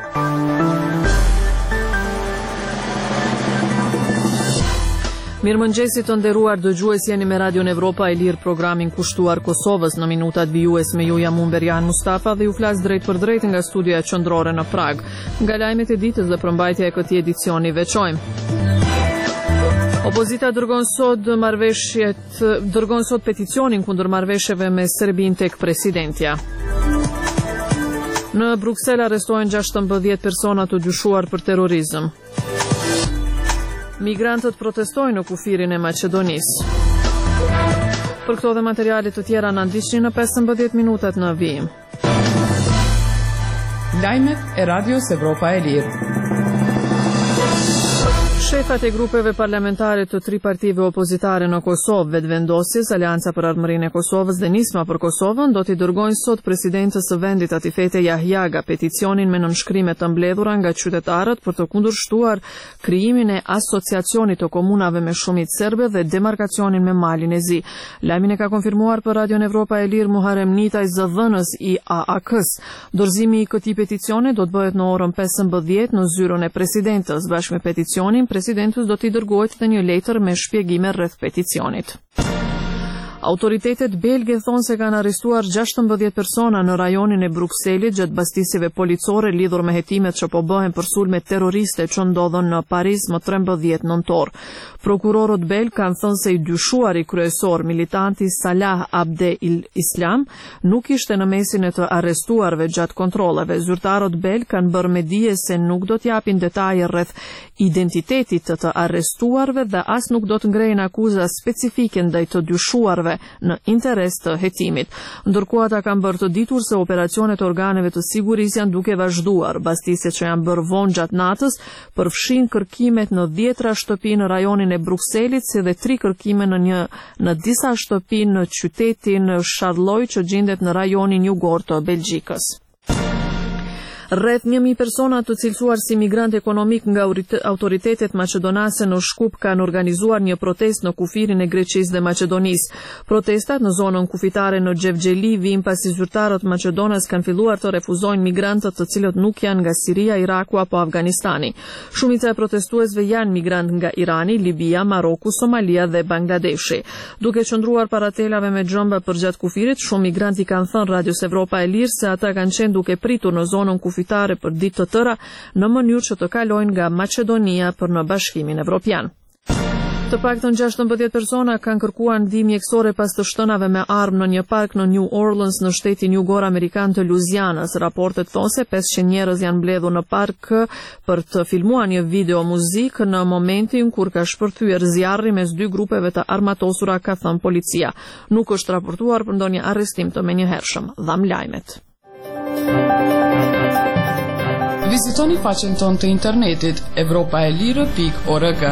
Mirëmëngjesit të nderuar dëgjues, jeni me Radion Evropa e Lirë, programin kushtuar Kosovës. Në minutat vijues me ju jam unë Berian Mustafa dhe ju flas drejt për drejt nga studia qendrore në Prag. Nga lajmet e ditës dhe përmbajtja e këtij edicioni veçojmë. Opozita dërgon sot peticionin kundër marrëveshjeve me Serbinë tek presidentja. Në Bruksel arrestohen 16 persona të dyshuar për terrorizëm. Migrantët protestojnë në kufirin e Maqedonisë. Për këto dhe materialet të tjera në ndiqni në 15 minutat në vijim. Lajmet e Radios Evropa e Lirë. Shefat e grupeve parlamentare të 3 partive opozitare në Kosovë, Vetëvendosjes, Aleanca për Ardhmërinë e Kosovës dhe Nisma për Kosovën, do t'i dërgojnë sot presidentës së vendit Atifete Jahjaga peticionin me nënshkrime të mbledhura nga qytetarët për të kundërshtuar krijimin e asociacionit të komunave me shumicë serbe dhe demarkacionin me Malin e Zi. Lajmin e ka konfirmuar për Radion Evropa e Lirë Muharrem Nitaj, zëdhënës i AAK-s. Dorëzimi i këtij peticioni do të bëhet në orën 15 në zyrën e presidentës. Bashkë me peticionin, presidentës do t'i dërgohet dhe një letër me shpjegime rreth peticionit. Autoritetet belge thonë se kanë arrestuar 16 persona në rajonin e Brukselit gjatë bastisive policore lidhur me hetimet që po bëhen për sulme terroriste që ndodhen në Paris më 13 nëntor. Prokurorët belg kanë thënë se i dyshuari kryesor, militanti Salah Abdel Islam, nuk ishte në mesin e të arrestuarve gjatë kontrolleve. Zyrtarët belg kanë bërë me dije se nuk do t'japin detaje rreth identitetit të arrestuarve dhe as nuk do të ngrejnë akuza specifike ndaj të dyshuarve në interes të hetimit. Ndërkohë ata kanë bërë të ditur se operacionet e organeve të sigurisë janë duke vazhduar. Bastiset që janë bërë vonë gjatë natës përfshin kërkimet në 10 shtëpi në rajonin e Brukselit, si dhe 3 kërkime në disa shtëpi në qytetin Charleroi që gjendet në rajonin jugor të Belgjikës. Rreth 1000 persona të cilësuar si migrant ekonomik nga autoritetet maqedonase në Shkup kanë organizuar një protestë në kufirin e Greqisë dhe Maqedonisë. Protestat në zonën kufitare në Xhevxheli vijnë pasi zyrtarët maqedonas kanë filluar të refuzojnë migrantët të cilët nuk janë nga Siria, Iraku apo Afganistani. Shumica e protestuesve janë migrant nga Irani, Libia, Maroku, Somalia dhe Bangladeshi. Duke qëndruar para telave me xhëmba përgjatë kufirit, shumë migranti kanë thënë Radios Evropa e Lirë se ata kanë qenë duke pritur në zonën kufitare për ditë të tëra në mënyrë që të kalojnë nga Maqedonia për në Bashkimin Evropian. Të paktën 16 persona kanë kërkuar ndihmë mjekësore pas të shtënave me armë në një park në New Orleans në shtetin jugor amerikan të Louisianës. Raportet thonë se 500 njerëz janë mbledhur në park për të filmuar një video muzikë në momentin kur ka shpërthyer zjarri mes 2 grupeve të armatosura, ka thënë policia. Nuk është raportuar për ndonjë arrestim të menjëhershëm. Dham lajmet. Vizitoni faqen tonë të internetit europaelire.org.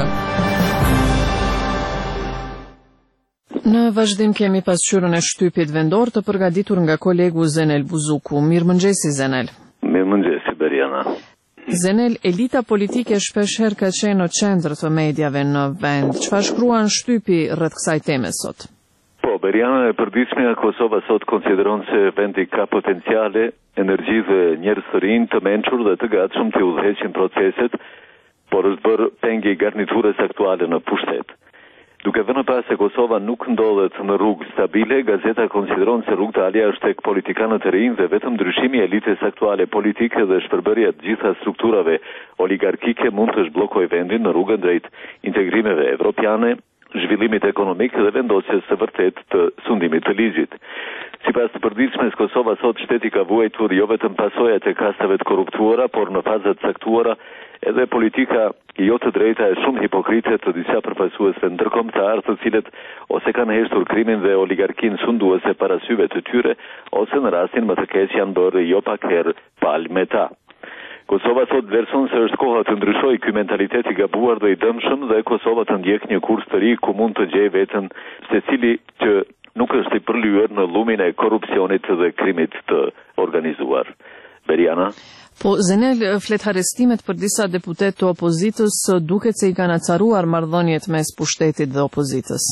Në vazhdim kemi pasqyrën e shtypit vendor të përgatitur nga kolegu Zenel Buzuku. Mirëmëngjesi Zenel. Mirëmëngjesi Beriana. Zenel, elita politike shpeshherë ka qenë në qendër të mediave në vend. Çfarë shkruan shtypi rreth kësaj teme sot? Po, Beriana, e përditshmja Kosova sot konsideron se vendi ka potenciale, energji dhe njerëz të rinj të mençur dhe të gatshëm të udhëheqin proceset, por është bërë pengi i garniturës aktuale në pushtet. Duke vënë pas se Kosova nuk ndodhet në rrugë stabile, gazeta konsideron se rrugdalja është tek politikanët e rinj dhe vetëm ndryshimi i elites aktuale politike dhe shpërbërja të gjitha strukturave oligarkike mund të zhbllokojë vendin në rrugën drejt integrimeve evropiane, zhvillimit ekonomik dhe vendosjes së vërtet të sundimit të ligjit. Sipas të përditshmes, Kosova sot shteti ka vuajtur jo vetëm pasojat e kastave të korruptuara, por në faza të caktuara edhe politika jo të drejta e shumë hipokrite të disa përfaqësuesve ndërkombëtar, të cilët ose kanë heshtur krimin dhe oligarkin sunduese para syve të tyre, ose në rastin më të keq janë bërë jo pak herë palë me ta. Kosova sot vlerëson se është koha të ndryshojë ky mentalitet i gabuar dhe i dëmshëm dhe Kosova të ndjek një kurs të ri ku mund të gjejë veten secili që nuk është i përlyer në lumin e korrupsionit dhe krimit të organizuar. Beriana? Po, Zenel, flet arrestimet për disa deputet të opozitës, duket se i kanë acaruar marrëdhëniet mes pushtetit dhe opozitës.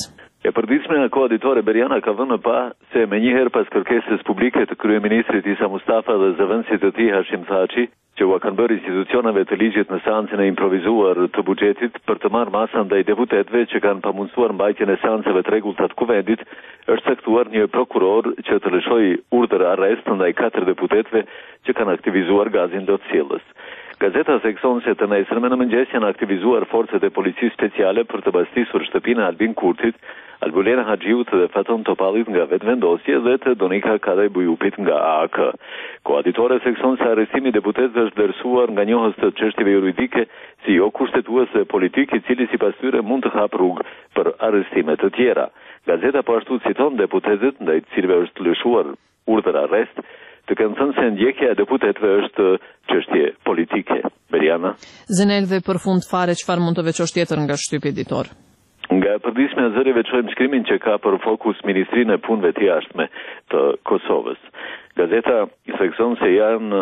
E përditshme nga koaditore Beriana ka vënë pa se me njëherë pas kërkesës publike të kryeministrit Isa Mustafa dhe zëvendësit të tij Hashim Thaçi, që u kanë bërë institucioneve të ligjit në seancën e improvizuar të buxhetit për të marrë masën ndaj deputetëve që kanë pamundsuar mbajtjen e seancave të rregullta të kuvendit, është caktuar një prokuror që të lëshojë urdhër arrest ndaj 4 deputetëve që kanë aktivizuar gazin dotësjellës. Gazeta thekson se të nesërmen në mëngjes janë aktivizuar forcët e policisë speciale për të bastisur shtëpinë e Albin Kurtit, Albulena Haxhiut dhe Faton Topallit nga vetvendosje dhe të Donika Kadaj Bujupit nga AAK. Koaditore thekson se arrestimi i deputetëve është vlerësuar nga njohës të çështjeve juridike si jo kushtetues dhe politik, i cili sipas tyre mund të hap rrugë për arrestime të tjera. Gazeta po ashtu citon deputetët ndaj të cilëve është lëshuar urdhër arrest, të kanë thënë se ndjekja e deputetëve është çështje politike. Beriana. Zenel, dhe për fund fare, çfarë mund të veçosh tjetër nga shtypi editor? Nga përditshme e zëri veçojmë shkrimin që ka për fokus Ministrinë e Punëve të Jashtme të Kosovës. Gazeta i thekson se janë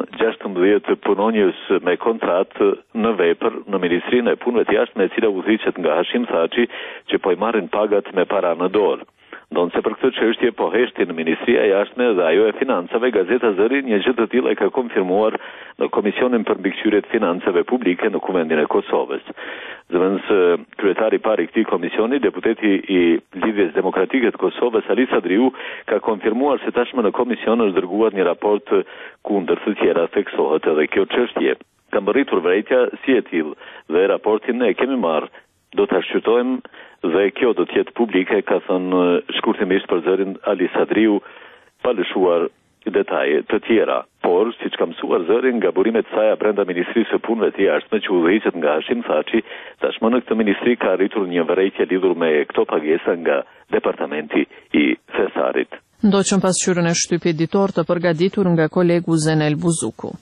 16 punonjës me kontratë në vepër në Ministrinë e Punëve të Jashtme, e cila udhëhiqet nga Hashim Thaçi, që po i marrin pagat me para në dorë. Ndonë se për këtë çështje po heshti në Ministria e Jashtme dhe ajo e Financave, Gazeta Zëri një gjë të tillë e ka konfirmuar në Komisionin për mbikëqyrje të financave publike në Kuvendin e Kosovës. Zëvendës kryetari i parë i këtij komisioni, deputeti i Lidhjes Demokratike të Kosovës, Ali Sadriu, ka konfirmuar se tashmë në komision është dërguar një raport kundër të tjera theksohet edhe kjo çështje. Ka mbërritur vërejtja si e tillë dhe raportin e kemi marrë, do ta shqyrtojmë dhe kjo do të jetë publike, ka thënë shkurtimisht për zërin Ali Sadriu, pa lëshuar detaje të tjera. Por, siç ka mësuar zërin nga burimet e saj brenda Ministrisë së Punëve të Jashtme që udhëhiqet nga Hashim Thaçi, tashmë në këtë ministri ka arritur një vërejtje lidhur me këto pagesa nga Departamenti i Thesarit. Ndoqëm pasqyrën e shtypi editor të përgatitur nga kolegu Zenel Buzuku.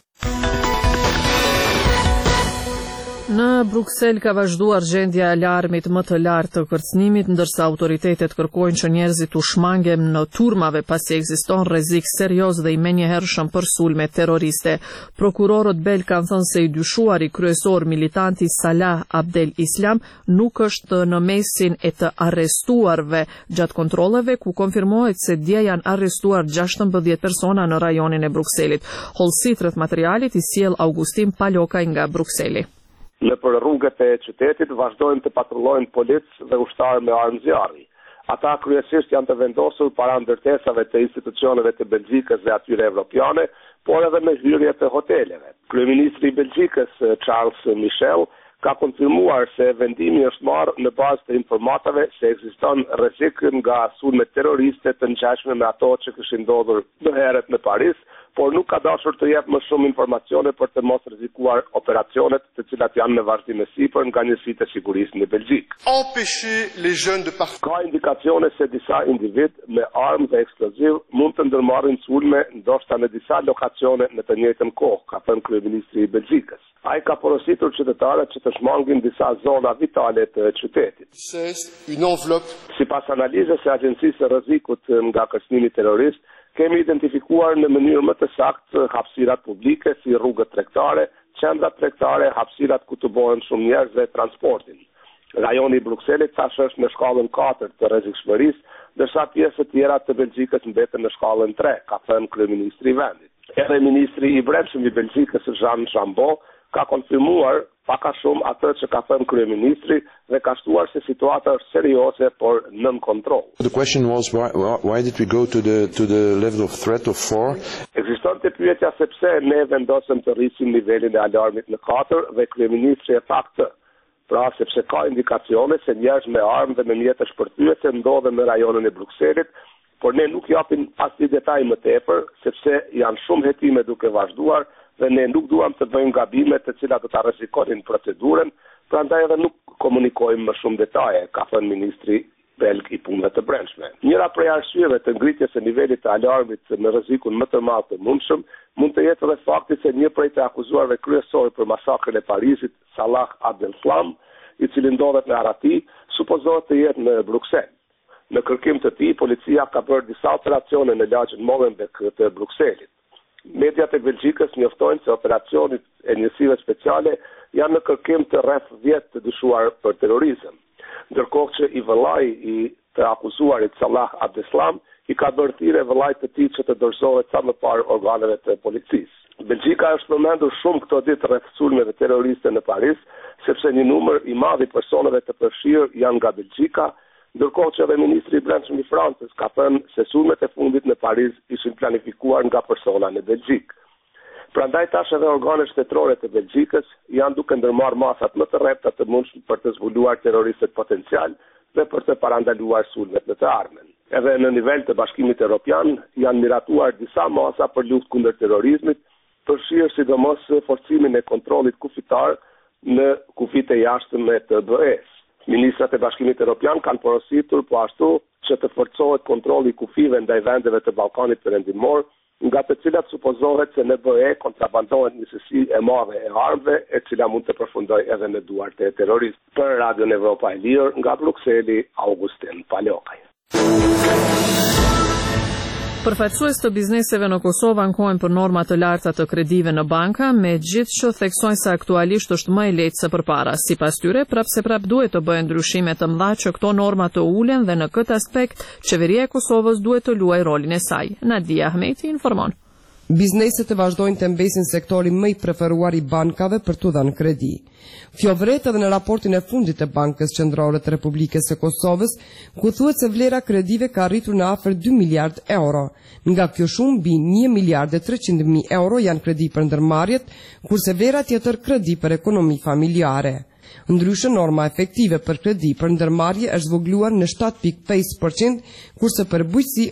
Në Bruksel ka vazhduar gjendja e alarmit më të lartë të kërcënimit, ndërsa autoritetet kërkojnë që njerëzit u shmangen në turmave pasi ekziston rrezik serioz dhe i menjëhershëm për sulme terroriste. Prokurorët belg kanë thënë se i dyshuari kryesor militanti Salah Abdel Islam nuk është në mesin e të arrestuarve gjatë kontrolleve, ku konfirmohet se dje janë arrestuar 16 persona në rajonin e Brukselit. Hollësit rreth materialit i sjell Augustin Palokaj nga Brukseli. Në për rrugët e qytetit vazhdojnë të patrullojnë policë dhe ushtarë me armë zjarri. Ata kryesisht janë të vendosur para ndërtesave të institucioneve të Belgjikës dhe atyre evropiane, por edhe me hyrje të hoteleve. Kryeministri i Belgjikës, Charles Michel, ka konfirmuar se vendimi është marrë në bazë të informatave se ekziston rrezik nga sulme terroriste të ngjashme me ato që kishin ndodhur më herët në Paris, por nuk ka dashur të jep më shumë informacione për të mos rrezikuar operacionet të cilat janë në vazhdim të sipër nga njësitë e sigurisë në Belgjik. Ka indikacione se disa individ me armë dhe eksploziv mund të ndërmarrin sulme ndoshta në disa lokacione në të njëjtën kohë, ka thënë kryeministri i Belgjikës. Ai ka porositur qytetarët që të shmangin disa zona vitale të qytetit. Sipas analizës së Agjencisë së Rrezikut nga kërcënimi terrorist, kemi identifikuar në mënyrë më të saktë hapësirat publike si rrugët tregtare, qendrat tregtare, hapësirat ku të bëhen shumë njerëz dhe transportin. Rajoni i Brukselit tash është në shkallën 4 të rrezikshmërisë, ndërsa pjesë të tjera të Belgjikës mbeten në shkallën 3, ka thënë kryeministri i vendit. Edhe ministri i brendshëm i Belgjikës, Jean Chambon, ka konfirmuar pak a shumë atë që ka thënë kryeministri dhe ka shtuar se situata është serioze por nën kontroll. The question was why did we go to the level of threat of 4? Ekzistonte pyetja se pse ne vendosëm të rrisim nivelin e alarmit në 4 dhe kryeministri e tha këtë. Pra sepse ka indikacione se njerëz me armë dhe me mjete shpërthyese ndodhen në rajonin e Brukselit, por ne nuk japim asnjë detaj më tepër sepse janë shumë hetime duke vazhduar dhe ne nuk duam të bëjmë gabime të cilat do ta rrezikonin procedurën, prandaj edhe nuk komunikojmë më shumë detaje, ka thënë ministri belg i punëve të brendshme. Njëra prej arsyeve të ngritjes së nivelit të alarmit në rrezikun më të madh të mundshëm mund të jetë edhe fakti se një prej të akuzuarve kryesor për masakrën e Parisit, Salah Abdel Islam, i cili ndodhet në Arati, supozohet të jetë në Bruksel. Në kërkim të tij, policia ka bërë disa operacione në lagjin Molenbeek të Brukselit. Mediat e Belgjikës njoftojnë se operacionet e njësive speciale janë në kërkim të rreth 10 të dyshuar për terrorizëm, ndërkohë që i vëllai i të akuzuarit Salah Abdeslam i ka bërë thirrje vëllait të tij që të dorëzohet sa më parë organeve të policisë. Belgjika është përmendur shumë këto ditë rreth sulmeve terroriste në Paris, sepse një numër i madh i personave të përfshirë janë nga Belgjika, ndërkohë që edhe ministri i brendshëm i Francës ka thënë se sulmet e fundit në Paris ishin planifikuar nga persona në Belgjik. Prandaj tash edhe organet shtetërore të Belgjikës janë duke ndërmarrë masat më të rrepta të mundshme për të zbuluar terroristët potencial dhe për të parandaluar sulmet në të ardhmen. Edhe në nivel të Bashkimit Evropian janë miratuar disa masa për luftë kundër terrorizmit, përfshirë sidomos forcimin e kontrollit kufitar në kufit e jashtme të BE-s. Ministrat e Bashkimit Evropian kanë porositur po ashtu që të forcohet kontrolli i kufive ndaj vendeve të Ballkanit Perëndimor, nga të cilat supozohet se në BE kontrabandohet një sasi e madhe e armëve, e cila mund të përfundojë edhe në duart e terroristëve. Për Radion Evropa e Lirë, nga Brukseli, Augustin Palokaj. Përfaqësues të bizneseve në Kosovë ankohen për norma të larta të kredive në banka, megjithëse theksojnë se aktualisht është më e lehtë se përpara. Sipas tyre, prapë duhet të bëhen ndryshime të mëdha që këto norma të ulen dhe në këtë aspekt qeveria e Kosovës duhet të luajë rolin e saj. Nadia Ahmeti informon. Bizneset të vazhdojnë të mbesin sektorin më i preferuar i bankave për të dhënë kredi. Kjo vret edhe në raportin e fundit të Bankës Qendrore të Republikës së Kosovës, ku thuhet se vlera kredive ka arritur në afër 2 miliard euro. Nga kjo shumë mbi 1 miliard e 300.000 euro janë kredi për ndërmarrjet, kurse vlera tjetër kredi për ekonomi familjare. Ndryshe, norma efektive për kredi për ndërmarrje është zvogëluar në 7.5%, kurse për bujqësi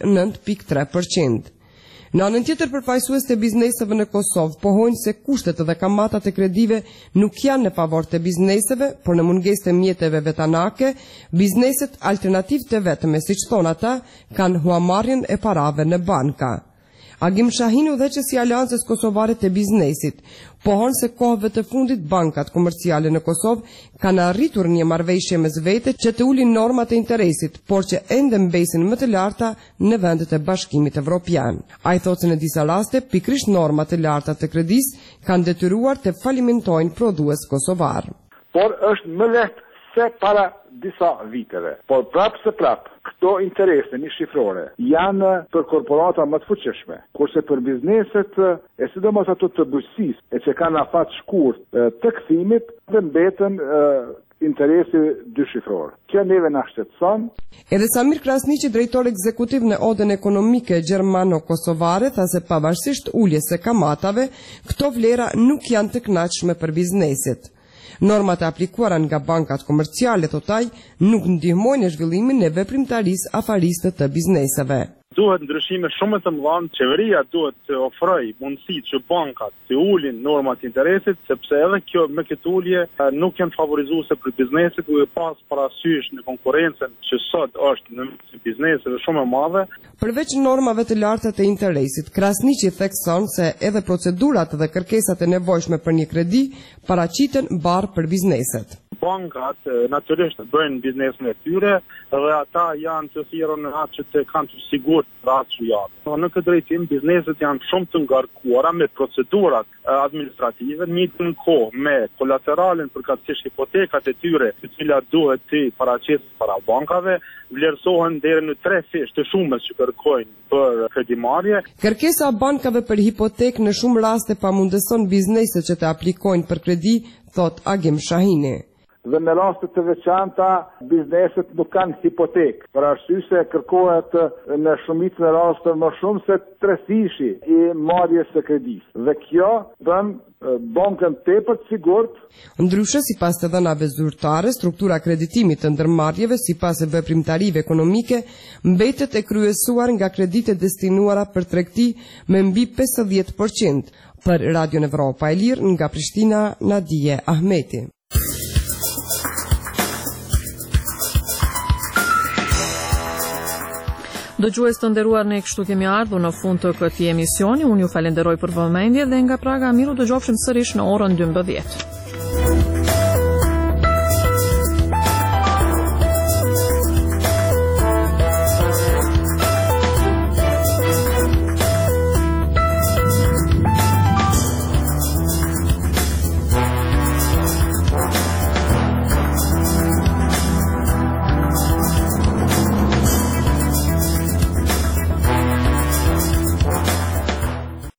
9.3%. Në anën tjetër, përfaqësues të bizneseve në Kosovë pohojnë se kushtet dhe kamatat e kredive nuk janë në favor të bizneseve, por në mungesë të mjeteve vetanake, bizneset alternativ të vetme, siç thon ata, kanë huamarrjen e parave në banka. Agim Shahini, udhëheqësi i Aleancës Kosovare të Biznesit, pohon se kohëve të fundit bankat komerciale në Kosovë kanë arritur një marrëveshje mes vete që të ulin normat e interesit, por që ende mbesin më të larta në vendet e Bashkimit Evropian. Ai thotë se në disa raste pikërisht normat e larta të kredisë kanë detyruar të falimentojnë prodhues kosovar. Por është më lehtë se para disa viteve. Por prapë këto interese një shifrore janë për korporata më të fuqishme, kurse për bizneset e sidomos ato të bujqësisë e që kanë afat shkurt të kthimit dhe mbeten interesi dyshifror. Kjo neve na shqetëson. Edhe Samir Krasniqi, drejtor ekzekutiv në Odën Ekonomike Gjermano-Kosovare, tha se pavarësisht uljes së kamatave, këto vlera nuk janë të kënaqshme për bizneset. Normat e aplikuara nga bankat komerciale, thotaj, nuk ndihmojnë në zhvillimin e veprimtarisë afariste të bizneseve. Duhet ndryshime shumë të mëdha, qeveria duhet të ofrojë mundësi që bankat të ulin normat e interesit, sepse edhe kjo me këtë ulje nuk janë favorizuese për bizneset, duhet pas parasysh në konkurrencën që sot është në bizneseve shumë e madhe. Përveç normave të larta të interesit, Krasniqi thekson se edhe procedurat dhe kërkesat e nevojshme për një kredi paraqiten barë për bizneset. Bankat natyrisht bëjnë biznesin e tyre dhe ata janë të thirrur në atë që të kanë të sigurt rahat çujat. Në këtë drejtim bizneset janë shumë të ngarkuara me procedurat administrative, në kohë me kolateralin përkatësisht hipotekat e tyre, të cilat duhet të paraqiten para bankave, vlerësohen deri në 3 fish të shumës që kërkojnë për kredimarrje. Kërkesa e bankave për hipotekë në shumë raste pamundëson bizneset që të aplikojnë për kredi, thot Agim Shahini. Dhe në raste të veçanta bizneset nuk kanë hipotekë, për arsye se kërkohet në shumicën e rasteve më shumë se 3 fishi i marrjes së kredisë. Dhe kjo bën bankën tepër të sigurt. Ndryshe, sipas të dhënave zyrtare, struktura kreditimit të ndërmarrjeve sipas veprimtarive ekonomike mbetet e kryesuar nga kreditet destinuara për tregti me mbi 50%. Për Radion Evropa e Lirë, nga Prishtina, Nadia Ahmeti. Dëgjues të nderuar, ne kështu kemi ardhur në fund të këtij emisioni. Unë ju falenderoj për vëmendje dhe nga Praga miru dëgjofshim sërish në orën 12.